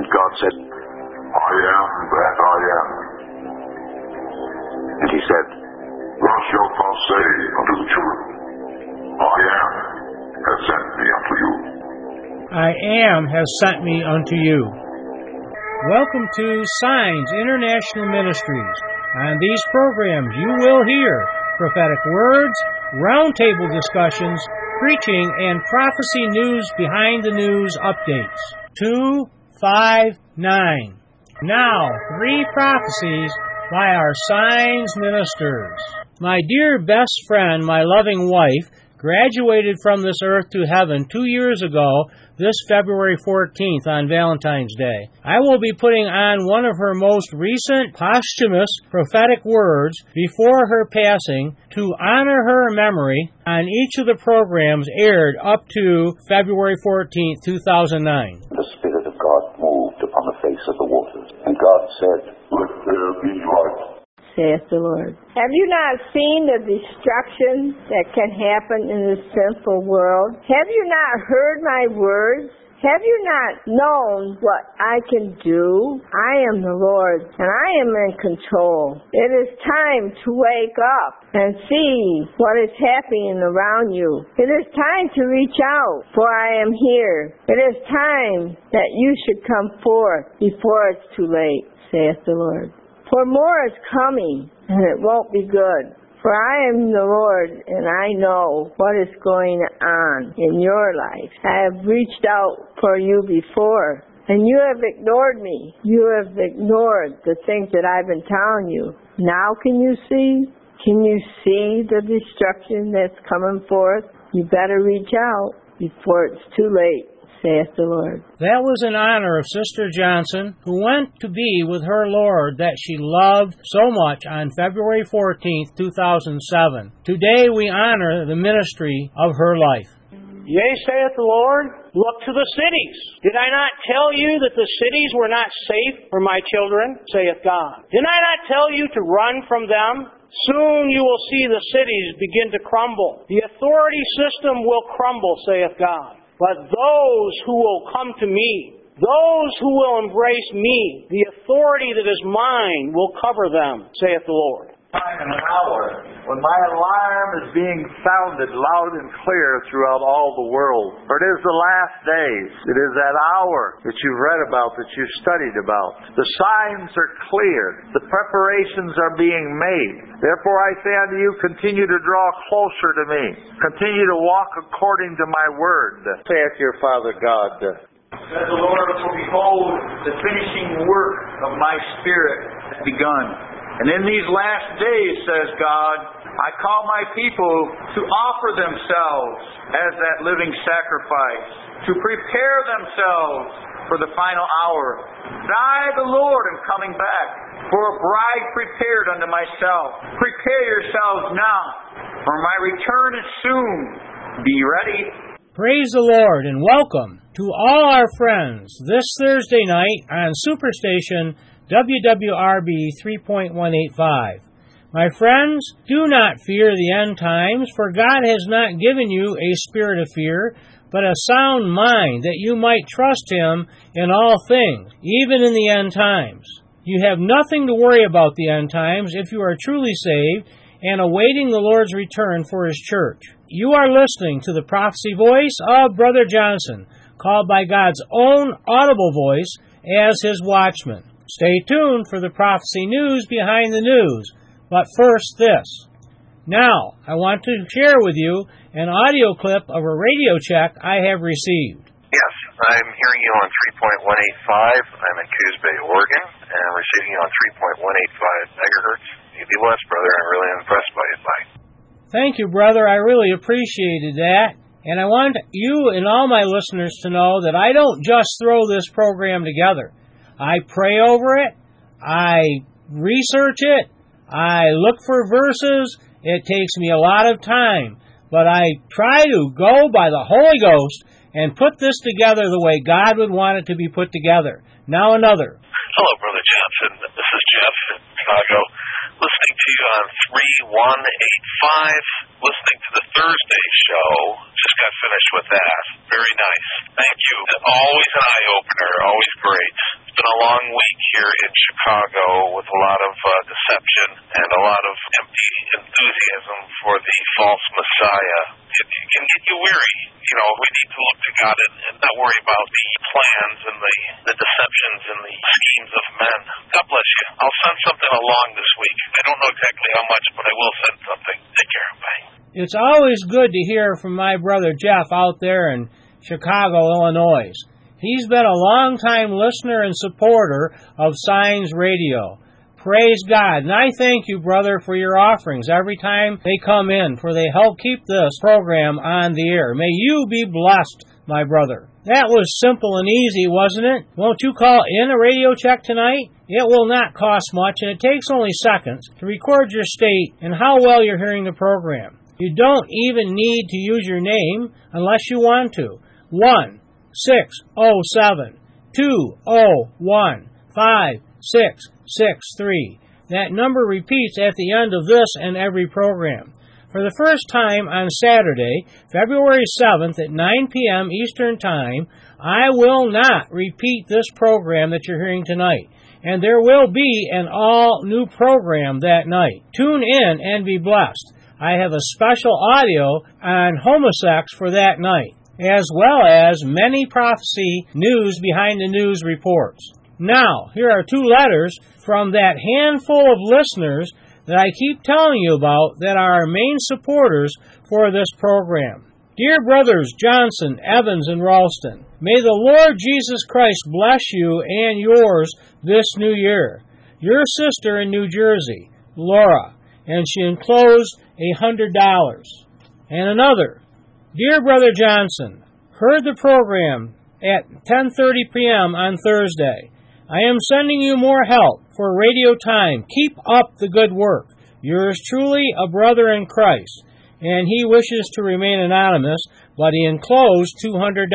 God said, I am that I am. And he said, Thus shalt thou say unto the children, I am has sent me unto you. I am has sent me unto you. Welcome to Signs International Ministries. On these programs you will hear prophetic words, roundtable discussions, preaching, and prophecy news behind the news updates. 259. Now, 3 prophecies by our Signs ministers. My dear best friend, my loving wife, graduated from this earth to heaven 2 years ago, this February 14th on Valentine's Day. I will be putting on one of her most recent posthumous prophetic words before her passing to honor her memory on each of the programs aired up to February 14th, 2009. The Spirit of God moved upon the face of the waters, and God said, Let there be light. Saith the Lord. Have you not seen the destruction that can happen in this sinful world? Have you not heard my words? Have you not known what I can do? I am the Lord, and I am in control. It is time to wake up and see what is happening around you. It is time to reach out, for I am here. It is time that you should come forth before it's too late, saith the Lord. For more is coming, and it won't be good. For I am the Lord, and I know what is going on in your life. I have reached out for you before, and you have ignored me. You have ignored the things that I've been telling you. Now can you see? Can you see the destruction that's coming forth? You better reach out before it's too late, saith the Lord. That was in honor of Sister Johnson, who went to be with her Lord that she loved so much on February 14th, 2007. Today we honor the ministry of her life. Yea, saith the Lord, look to the cities. Did I not tell you that the cities were not safe for my children, saith God? Did I not tell you to run from them? Soon you will see the cities begin to crumble. The authority system will crumble, saith God. But those who will come to me, those who will embrace me, the authority that is mine will cover them, saith the Lord. Time and an hour when my alarm is being sounded loud and clear throughout all the world. For it is the last days. It is that hour that you've read about, that you've studied about. The signs are clear. The preparations are being made. Therefore I say unto you, continue to draw closer to me. Continue to walk according to my word, saith your Father God. Said the Lord, for behold, the finishing work of my Spirit has begun. And in these last days, says God, I call my people to offer themselves as that living sacrifice, to prepare themselves for the final hour. And I, the Lord, am coming back for a bride prepared unto myself. Prepare yourselves now, for my return is soon. Be ready. Praise the Lord and welcome to all our friends this Thursday night on Superstation WWRB 3.185. My friends, do not fear the end times, for God has not given you a spirit of fear, but a sound mind, that you might trust Him in all things, even in the end times. You have nothing to worry about the end times if you are truly saved and awaiting the Lord's return for His church. You are listening to the prophecy voice of Brother Johnson, called by God's own audible voice as His watchman. Stay tuned for the prophecy news behind the news. But first, this. Now, I want to share with you an audio clip of a radio check I have received. Yes, I'm hearing you on 3.185. I'm in Coos Bay, Oregon, and I'm receiving you on 3.185 megahertz. You be blessed, brother. I'm really impressed by it. Bye. Thank you, brother. I really appreciated that. And I want you and all my listeners to know that I don't just throw this program together. I pray over it, I research it, I look for verses. It takes me a lot of time, but I try to go by the Holy Ghost and put this together the way God would want it to be put together. Now another. Hello, Brother Johnson. This is Jeff in Chicago, listening to you on 3185, listening to the Thursday show. Just got finished with that. Very nice. Thank you. Always an eye-opener. Always great. in Chicago with a lot of deception and a lot of empty enthusiasm for the false Messiah. It can get you weary. We need to look to God and not worry about the plans and the deceptions and the schemes of men. God bless you. I'll send something along this week. I don't know exactly how much, but I will send something. Take care. Bye. It's always good to hear from my brother Jeff out there in Chicago, Illinois. He's been a long-time listener and supporter of Signs Radio. Praise God. And I thank you, brother, for your offerings every time they come in, for they help keep this program on the air. May you be blessed, my brother. That was simple and easy, wasn't it? Won't you call in a radio check tonight? It will not cost much, and it takes only seconds to record your state and how well you're hearing the program. You don't even need to use your name unless you want to. 1-607-201-5663. That number repeats at the end of this and every program. For the first time on Saturday, February 7th at 9 p.m. Eastern Time, I will not repeat this program that you're hearing tonight. And there will be an all-new program that night. Tune in and be blessed. I have a special audio on homosex for that night, as well as many prophecy news behind the news reports. Now, here are 2 letters from that handful of listeners that I keep telling you about that are our main supporters for this program. Dear brothers Johnson, Evans, and Ralston, may the Lord Jesus Christ bless you and yours this new year. Your sister in New Jersey, Laura, and she enclosed $100. And another, Dear Brother Johnson, heard the program at 10:30 p.m. on Thursday. I am sending you more help for radio time. Keep up the good work. Yours truly, a brother in Christ. And he wishes to remain anonymous, but he enclosed $200.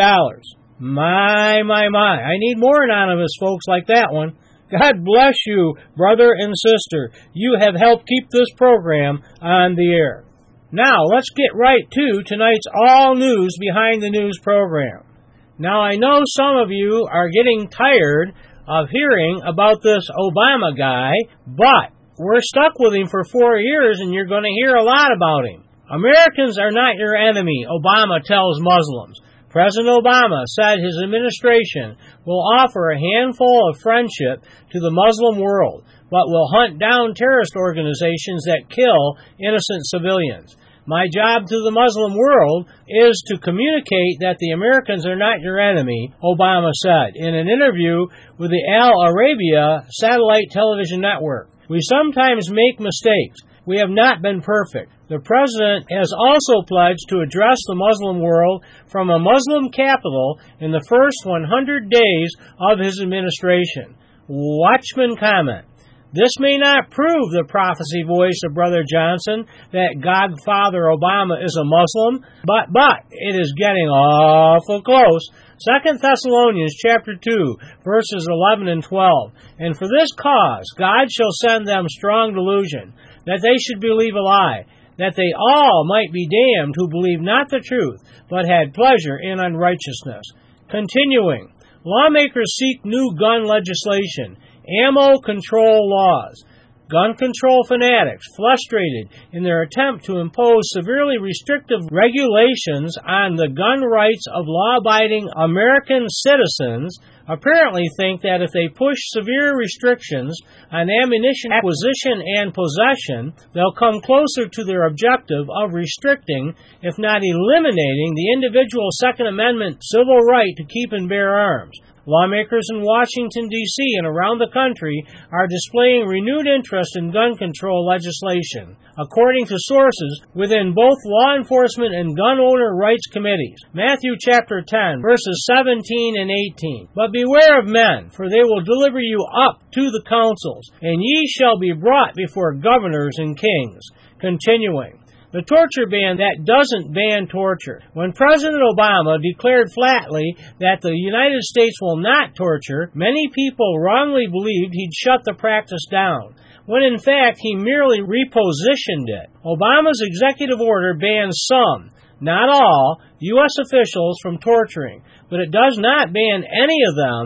My. I need more anonymous folks like that one. God bless you, brother and sister. You have helped keep this program on the air. Now, let's get right to tonight's All News Behind the News program. Now, I know some of you are getting tired of hearing about this Obama guy, but we're stuck with him for 4 years, and you're going to hear a lot about him. Americans are not your enemy, Obama tells Muslims. President Obama said his administration will offer a handful of friendship to the Muslim world, but will hunt down terrorist organizations that kill innocent civilians. My job to the Muslim world is to communicate that the Americans are not your enemy, Obama said in an interview with the Al Arabiya satellite television network. We sometimes make mistakes. We have not been perfect. The president has also pledged to address the Muslim world from a Muslim capital in the first 100 days of his administration. Watchman comment. This may not prove the prophecy voice of Brother Johnson that Godfather Obama is a Muslim, but it is getting awful close. 2 Thessalonians chapter 2, verses 11 and 12. And for this cause God shall send them strong delusion, that they should believe a lie, that they all might be damned who believe not the truth, but had pleasure in unrighteousness. Continuing, lawmakers seek new gun legislation, ammo control laws. Gun control fanatics, frustrated in their attempt to impose severely restrictive regulations on the gun rights of law-abiding American citizens, apparently think that if they push severe restrictions on ammunition acquisition and possession, they'll come closer to their objective of restricting, if not eliminating, the individual Second Amendment civil right to keep and bear arms. Lawmakers in Washington, D.C. and around the country are displaying renewed interest in gun control legislation, according to sources within both law enforcement and gun owner rights committees. Matthew chapter 10, verses 17 and 18. But beware of men, for they will deliver you up to the councils, and ye shall be brought before governors and kings. Continuing. The torture ban that doesn't ban torture. When President Obama declared flatly that the United States will not torture, many people wrongly believed he'd shut the practice down, when in fact he merely repositioned it. Obama's executive order bans some, not all, U.S. officials from torturing, but it does not ban any of them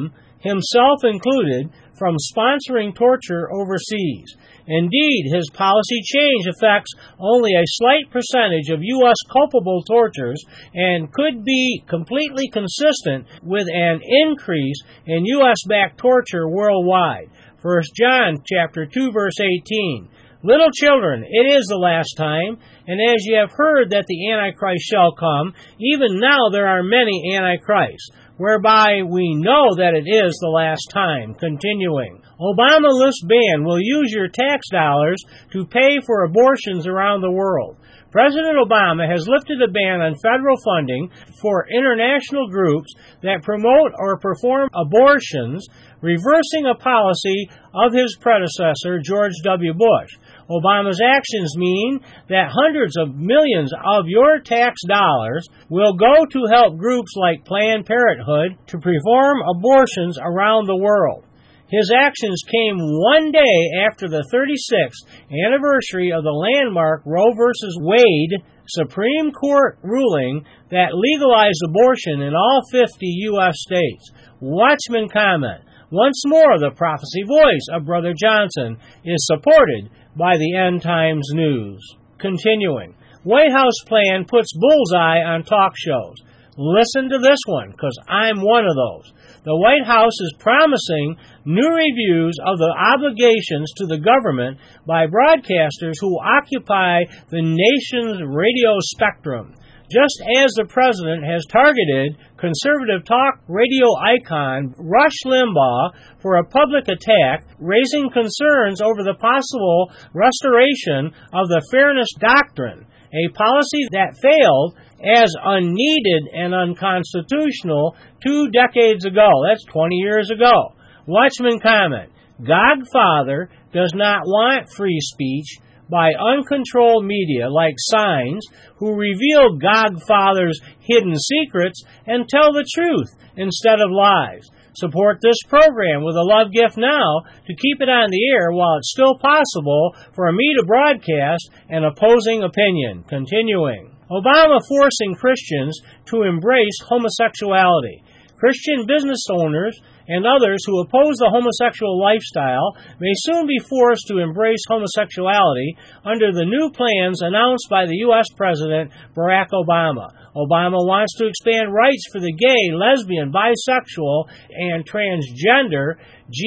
himself included, from sponsoring torture overseas. Indeed, his policy change affects only a slight percentage of U.S. culpable tortures and could be completely consistent with an increase in U.S.-backed torture worldwide. 1 John chapter 2, verse 18. Little children, it is the last time, and as you have heard that the Antichrist shall come, even now there are many Antichrists, whereby we know that it is the last time. Continuing. Obama lifts ban will use your tax dollars to pay for abortions around the world. President Obama has lifted a ban on federal funding for international groups that promote or perform abortions, reversing a policy of his predecessor, George W. Bush. Obama's actions mean that hundreds of millions of your tax dollars will go to help groups like Planned Parenthood to perform abortions around the world. His actions came one day after the 36th anniversary of the landmark Roe v. Wade Supreme Court ruling that legalized abortion in all 50 U.S. states. Watchman comment. Once more, the prophecy voice of Brother Johnson is supported by the End Times News. Continuing. White House plan puts bullseye on talk shows. Listen to this one, because I'm one of those. The White House is promising new reviews of the obligations to the government by broadcasters who occupy the nation's radio spectrum. Just as the president has targeted conservative talk radio icon Rush Limbaugh for a public attack, raising concerns over the possible restoration of the Fairness Doctrine, a policy that failed as unneeded and unconstitutional 2 decades ago. That's 20 years ago. Watchman comment. Godfather does not want free speech by uncontrolled media like Signs, who reveal Godfather's hidden secrets and tell the truth instead of lies. Support this program with a love gift now to keep it on the air while it's still possible for me to broadcast an opposing opinion. Continuing. Obama forcing Christians to embrace homosexuality. Christian business owners and others who oppose the homosexual lifestyle may soon be forced to embrace homosexuality under the new plans announced by the U.S. President Barack Obama. Obama wants to expand rights for the gay, lesbian, bisexual, and transgender,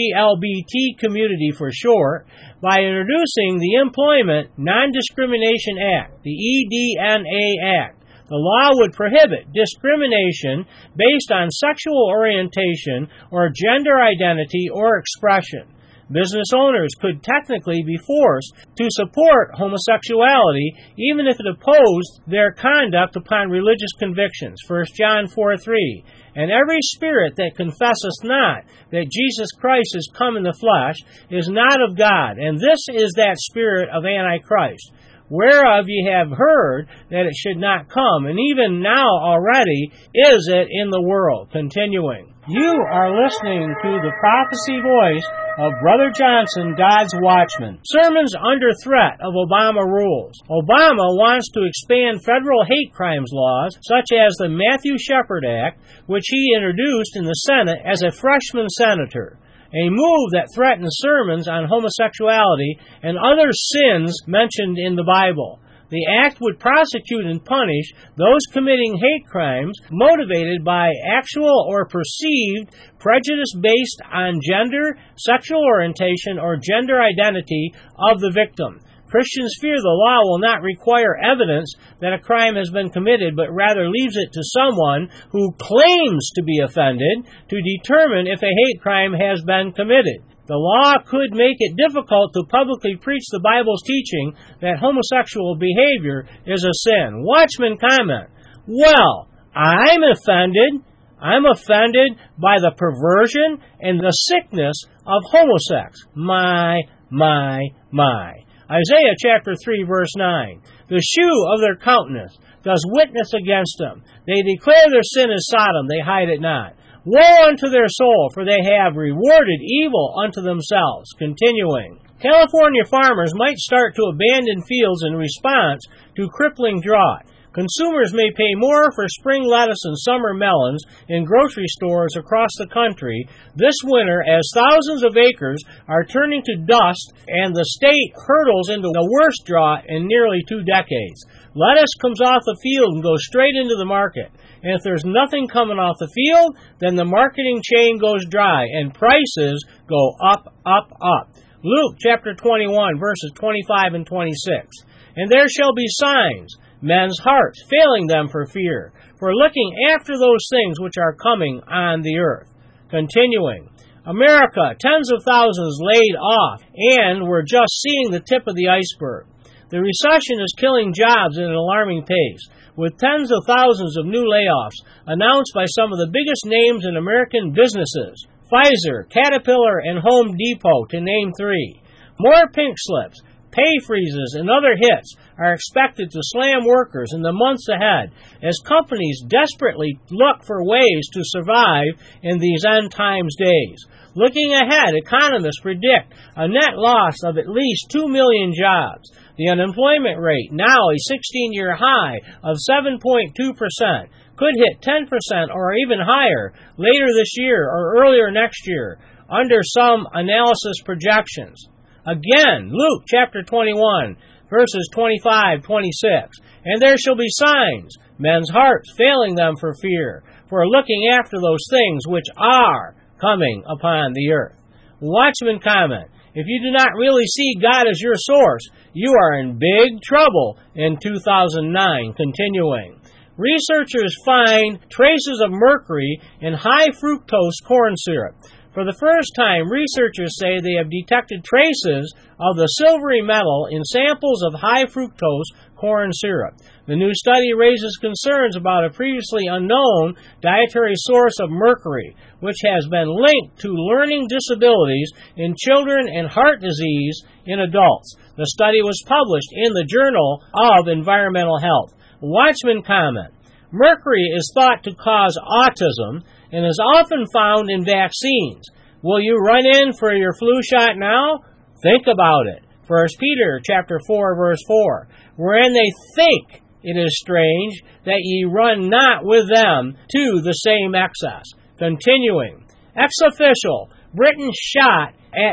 GLBT community for short, by introducing the Employment Non-Discrimination Act, the EDNA Act. The law would prohibit discrimination based on sexual orientation or gender identity or expression. Business owners could technically be forced to support homosexuality even if it opposed their conduct upon religious convictions. 1 John 4:3. And every spirit that confesseth not that Jesus Christ is come in the flesh is not of God, and this is that spirit of Antichrist, whereof ye have heard that it should not come, and even now already is it in the world. Continuing. You are listening to the prophecy voice of Brother Johnson, God's Watchman. Sermons under threat of Obama rules. Obama wants to expand federal hate crimes laws, such as the Matthew Shepard Act, which he introduced in the Senate as a freshman senator. A move that threatens sermons on homosexuality and other sins mentioned in the Bible. The act would prosecute and punish those committing hate crimes motivated by actual or perceived prejudice based on gender, sexual orientation, or gender identity of the victim. Christians fear the law will not require evidence that a crime has been committed, but rather leaves it to someone who claims to be offended to determine if a hate crime has been committed. The law could make it difficult to publicly preach the Bible's teaching that homosexual behavior is a sin. Watchman comment. Well, I'm offended. I'm offended by the perversion and the sickness of homosex. My. Isaiah chapter 3, verse 9. The shew of their countenance does witness against them. They declare their sin is Sodom, they hide it not. Woe unto their soul, for they have rewarded evil unto themselves. Continuing. California farmers might start to abandon fields in response to crippling drought. Consumers may pay more for spring lettuce and summer melons in grocery stores across the country this winter as thousands of acres are turning to dust and the state hurtles into the worst drought in nearly 2 decades. Lettuce comes off the field and goes straight into the market. And if there's nothing coming off the field, then the marketing chain goes dry and prices go up, up, up. Luke chapter 21, verses 25 and 26. And there shall be signs, men's hearts failing them for fear, for looking after those things which are coming on the earth. Continuing, America, tens of thousands laid off, and we're just seeing the tip of the iceberg. The recession is killing jobs at an alarming pace, with tens of thousands of new layoffs announced by some of the biggest names in American businesses: Pfizer, Caterpillar, and Home Depot, to name 3. More pink slips, pay freezes, and other hits are expected to slam workers in the months ahead as companies desperately look for ways to survive in these end times days. Looking ahead, economists predict a net loss of at least 2 million jobs. The unemployment rate, now a 16-year high of 7.2%, could hit 10% or even higher later this year or earlier next year, under some analysis projections. Again, Luke chapter 21, verses 25, 26. And there shall be signs, men's hearts failing them for fear, for looking after those things which are coming upon the earth. Watchman comment, if you do not really see God as your source, you are in big trouble in 2009. Continuing, researchers find traces of mercury in high fructose corn syrup. For the first time, researchers say they have detected traces of the silvery metal in samples of high fructose corn syrup. The new study raises concerns about a previously unknown dietary source of mercury, which has been linked to learning disabilities in children and heart disease in adults. The study was published in the Journal of Environmental Health. Watchman comment, mercury is thought to cause autism and is often found in vaccines. Will you run in for your flu shot now? Think about it. 1 Peter chapter 4, verse 4, wherein they think it is strange that ye run not with them to the same excess. Continuing, ex official, Britain shot at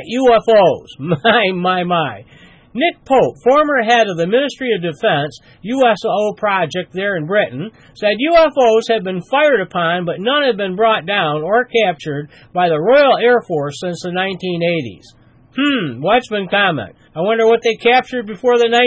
UFOs. My. Nick Pope, former head of the Ministry of Defense USO project there in Britain, said UFOs had been fired upon, but none had been brought down or captured by the Royal Air Force since the 1980s. Watchman comment, I wonder what they captured before the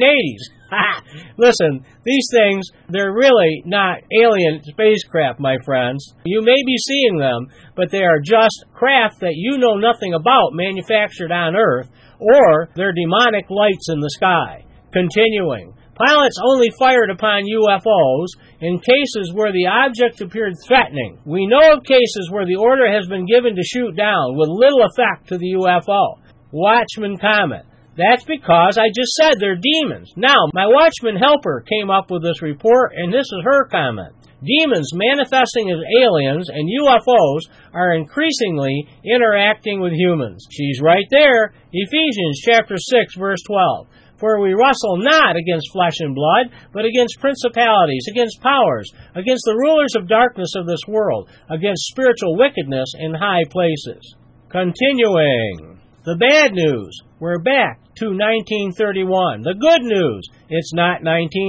1980s. Listen, these things, they're really not alien spacecraft, my friends. You may be seeing them, but they are just craft that you know nothing about manufactured on Earth, or they're demonic lights in the sky. Continuing, pilots only fired upon UFOs in cases where the object appeared threatening. We know of cases where the order has been given to shoot down with little effect to the UFO. Watchman comment, that's because I just said they're demons. Now, my Watchman helper came up with this report, and this is her comment. Demons manifesting as aliens and UFOs are increasingly interacting with humans. She's right there. Ephesians chapter 6, verse 12. For we wrestle not against flesh and blood, but against principalities, against powers, against the rulers of darkness of this world, against spiritual wickedness in high places. Continuing. The bad news. We're back to 1931. The good news. It's not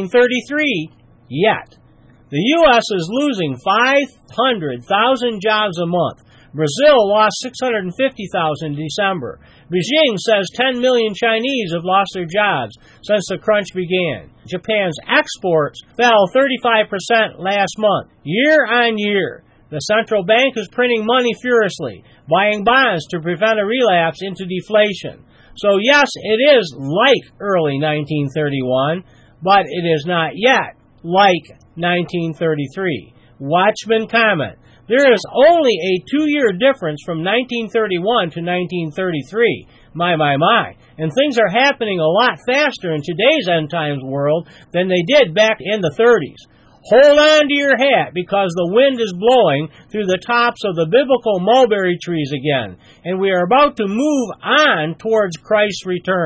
1933 yet. The U.S. is losing 500,000 jobs a month. Brazil lost 650,000 in December. Beijing says 10 million Chinese have lost their jobs since the crunch began. Japan's exports fell 35% last month, year on year. The central bank is printing money furiously, buying bonds to prevent a relapse into deflation. So yes, it is like early 1931, but it is not yet like 1933. Watchman comment, there is only a 2-year difference from 1931 to 1933. My. And things are happening a lot faster in today's end times world than they did back in the 30s. Hold on to your hat because the wind is blowing through the tops of the biblical mulberry trees again, and we are about to move on towards Christ's return.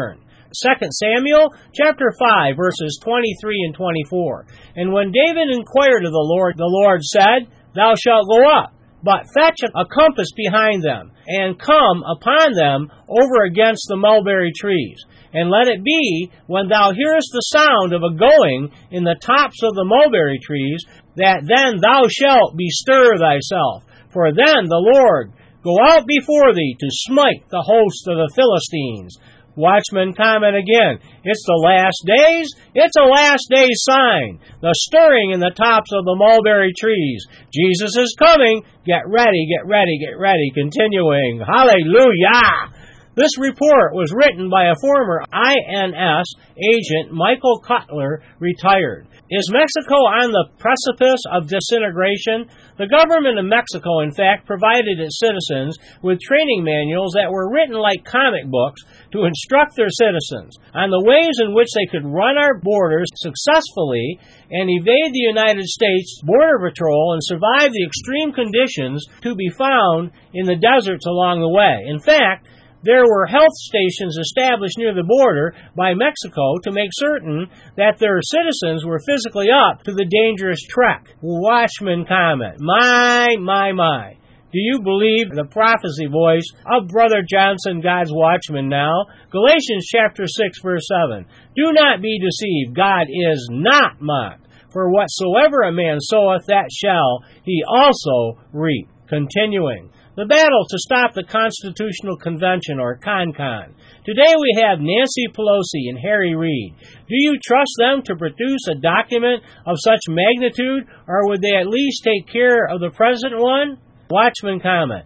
2 Samuel chapter 5, verses 23 and 24. And when David inquired of the Lord said, Thou shalt go up, but fetch a compass behind them, and come upon them over against the mulberry trees. And let it be, when thou hearest the sound of a going in the tops of the mulberry trees, that then thou shalt bestir thyself. For then the Lord go out before thee to smite the host of the Philistines. Watchman comment again. It's the last days. It's a last day sign. The stirring in the tops of the mulberry trees. Jesus is coming. Get ready, get ready, get ready. Continuing. Hallelujah! This report was written by a former INS agent, Michael Cutler, retired. Is Mexico on the precipice of disintegration? The government of Mexico, in fact, provided its citizens with training manuals that were written like comic books to instruct their citizens on the ways in which they could run our borders successfully and evade the United States Border Patrol and survive the extreme conditions to be found in the deserts along the way. In fact, there were health stations established near the border by Mexico to make certain that their citizens were physically up to the dangerous trek. Watchman comment. My. Do you believe the prophecy voice of Brother Johnson, God's watchman now? Galatians chapter 6, verse 7. Do not be deceived. God is not mocked. For whatsoever a man soweth, that shall he also reap. Continuing. The battle to stop the Constitutional Convention, or CONCON. Today we have Nancy Pelosi and Harry Reid. Do you trust them to produce a document of such magnitude, or would they at least take care of the present one? Watchman comment.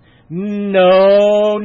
No.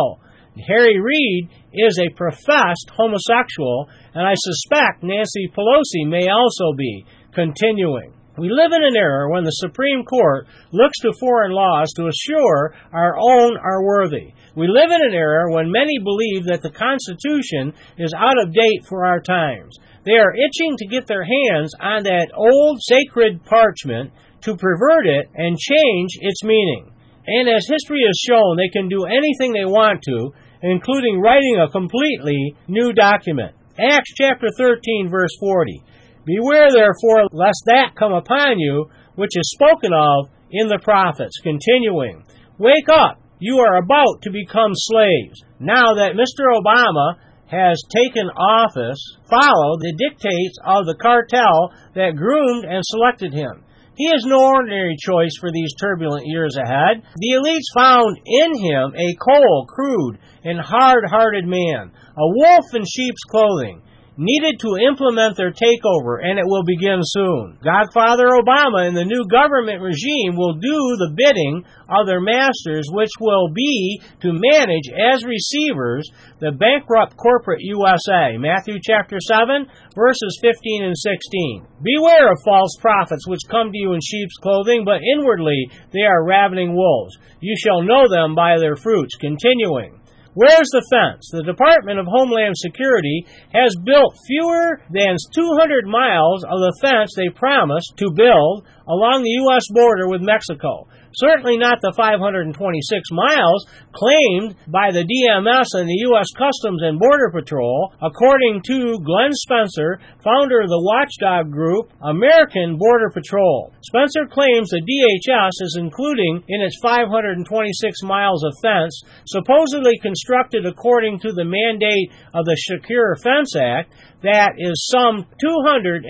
Harry Reid is a professed homosexual, and I suspect Nancy Pelosi may also be. Continuing. We live in an era when the Supreme Court looks to foreign laws to assure our own are worthy. We live in an era when many believe that the Constitution is out of date for our times. They are itching to get their hands on that old sacred parchment to pervert it and change its meaning. And as history has shown, they can do anything they want to, including writing a completely new document. Acts chapter 13, verse 40. Beware, therefore, lest that come upon you, which is spoken of in the prophets. Continuing. Wake up. You are about to become slaves. Now that Mr. Obama has taken office, follow the dictates of the cartel that groomed and selected him. He is no ordinary choice for these turbulent years ahead. The elites found in him a cold, crude, and hard-hearted man, a wolf in sheep's clothing, needed to implement their takeover, and it will begin soon. Godfather Obama and the new government regime will do the bidding of their masters, which will be to manage as receivers the bankrupt corporate USA. Matthew chapter 7, verses 15 and 16. Beware of false prophets which come to you in sheep's clothing, but inwardly they are ravening wolves. You shall know them by their fruits. Continuing. Where's the fence? The Department of Homeland Security has built fewer than 200 miles of the fence they promised to build along the U.S. border with Mexico. Certainly not the 526 miles claimed by the DMS and the U.S. Customs and Border Patrol, according to Glenn Spencer, founder of the watchdog group American Border Patrol. Spencer claims the DHS is including in its 526 miles of fence, supposedly constructed according to the mandate of the Secure Fence Act, that is some 248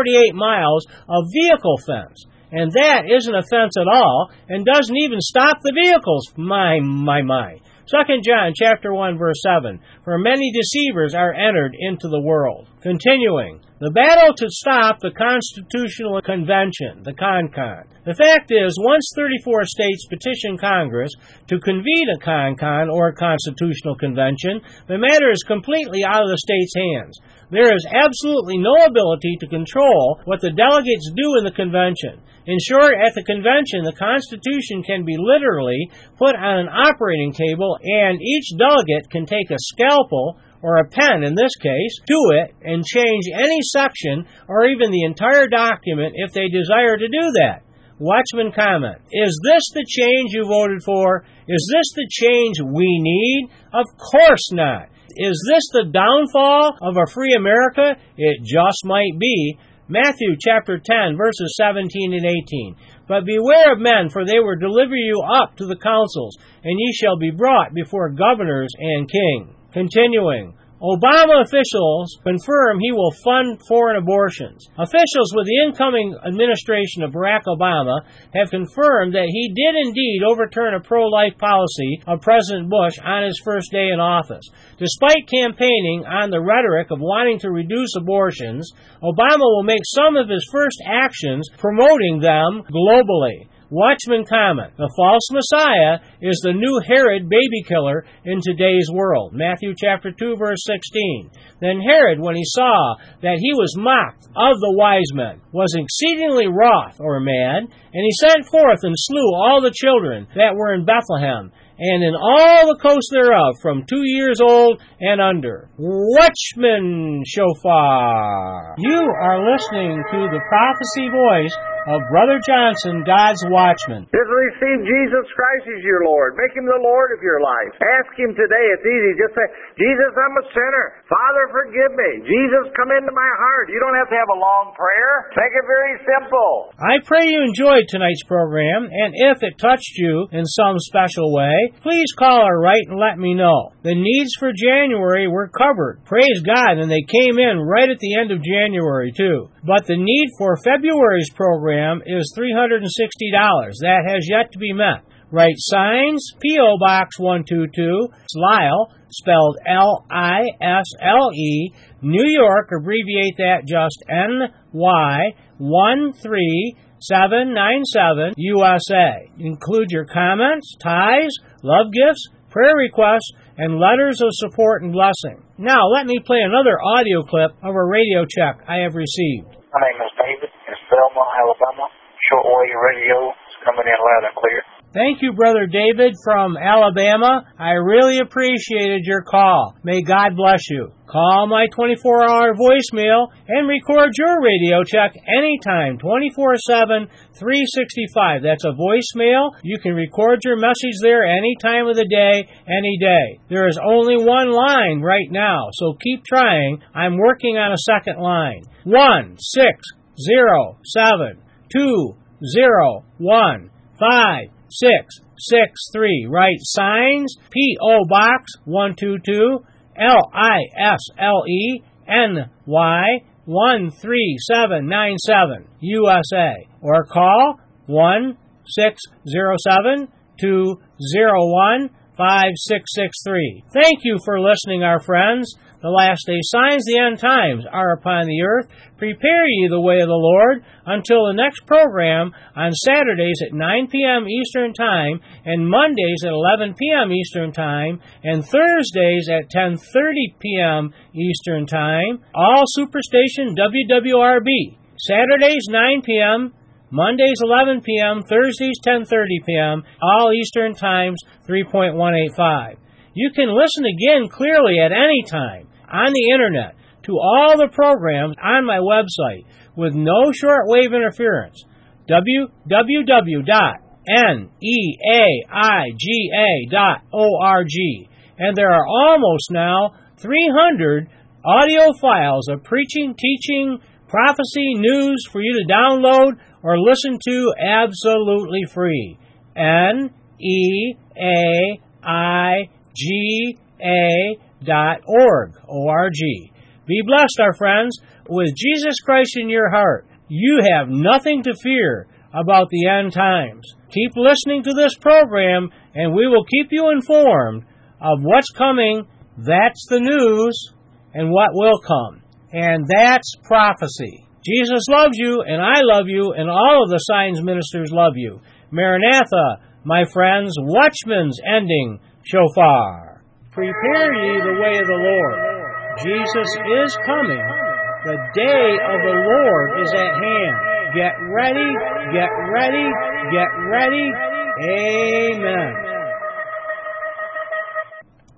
miles of vehicle fence. And that isn't a fence at all, and doesn't even stop the vehicles. My. 2 John chapter 1, verse 7. For many deceivers are entered into the world. Continuing. The battle to stop the Constitutional Convention, the CONCON. The fact is, once 34 states petition Congress to convene a CONCON, or Constitutional Convention, the matter is completely out of the states' hands. There is absolutely no ability to control what the delegates do in the convention. In short, at the convention, the Constitution can be literally put on an operating table, and each delegate can take a scalpel, or a pen in this case, to it and change any section or even the entire document if they desire to do that. Watchman comment, is this the change you voted for? Is this the change we need? Of course not. Is this the downfall of a free America? It just might be. Matthew chapter 10, verses 17 and 18. But beware of men, for they will deliver you up to the councils, and ye shall be brought before governors and kings. Continuing, Obama officials confirm he will fund foreign abortions. Officials with the incoming administration of Barack Obama have confirmed that he did indeed overturn a pro-life policy of President Bush on his first day in office. Despite campaigning on the rhetoric of wanting to reduce abortions, Obama will make some of his first actions promoting them globally. Watchman comment, the false Messiah is the new Herod baby killer in today's world. Matthew chapter 2, verse 16. Then Herod, when he saw that he was mocked of the wise men, was exceedingly wroth or mad, and he sent forth and slew all the children that were in Bethlehem, and in all the coast thereof, from 2 years old and under. Watchman Shofar. You are listening to the prophecy voice of Brother Johnson, God's Watchman. Just receive Jesus Christ as your Lord. Make Him the Lord of your life. Ask Him today. It's easy. Just say, Jesus, I'm a sinner. Father, forgive me. Jesus, come into my heart. You don't have to have a long prayer. Make it very simple. I pray you enjoyed tonight's program, and if it touched you in some special way, please call or write and let me know. The needs for January were covered. Praise God, and they came in right at the end of January, too. But the need for February's program is $360. That has yet to be met. Write signs, P.O. Box 122, Lisle, spelled L-I-S-L-E, New York, abbreviate that just N-Y, 13797, USA. Include your comments, ties, love gifts, prayer requests, and letters of support and blessing. Now, let me play another audio clip of a radio check I have received. My name is David in Selma, Alabama. Shortwave radio is coming in loud and clear. Thank you, Brother David from Alabama. I really appreciated your call. May God bless you. Call my 24-hour voicemail and record your radio check anytime, 24/7, 365. That's a voicemail. You can record your message there any time of the day, any day. There is only one line right now, so keep trying. I'm working on a second line. 1-607-201-5663. Write signs, P.O. Box 122, Lisle, NY, 13797, USA. Or call 1-607-201-5663. Thank you for listening, our friends. The last day signs, the end times are upon the earth. Prepare ye the way of the Lord. Until the next program on Saturdays at 9 p.m. Eastern Time, and Mondays at 11 p.m. Eastern Time, and Thursdays at 10:30 p.m. Eastern Time. All Superstation WWRB. Saturdays 9 p.m., Mondays 11 p.m., Thursdays 10:30 p.m., all Eastern Times 3.185. You can listen again clearly at any time on the Internet to all the programs on my website with no shortwave interference, www.neaiga.org. And there are almost now 300 audio files of preaching, teaching, prophecy, news for you to download or listen to absolutely free. neaiga.org. O-R-G. Be blessed, our friends. With Jesus Christ in your heart, you have nothing to fear about the end times. Keep listening to this program, and we will keep you informed of what's coming. That's the news, and what will come. And that's prophecy. Jesus loves you, and I love you, and all of the Signs ministers love you. Maranatha, my friends, Watchman's ending shofar. Prepare ye the way of the Lord. Jesus is coming. The day of the Lord is at hand. Get ready, get ready, get ready. Amen.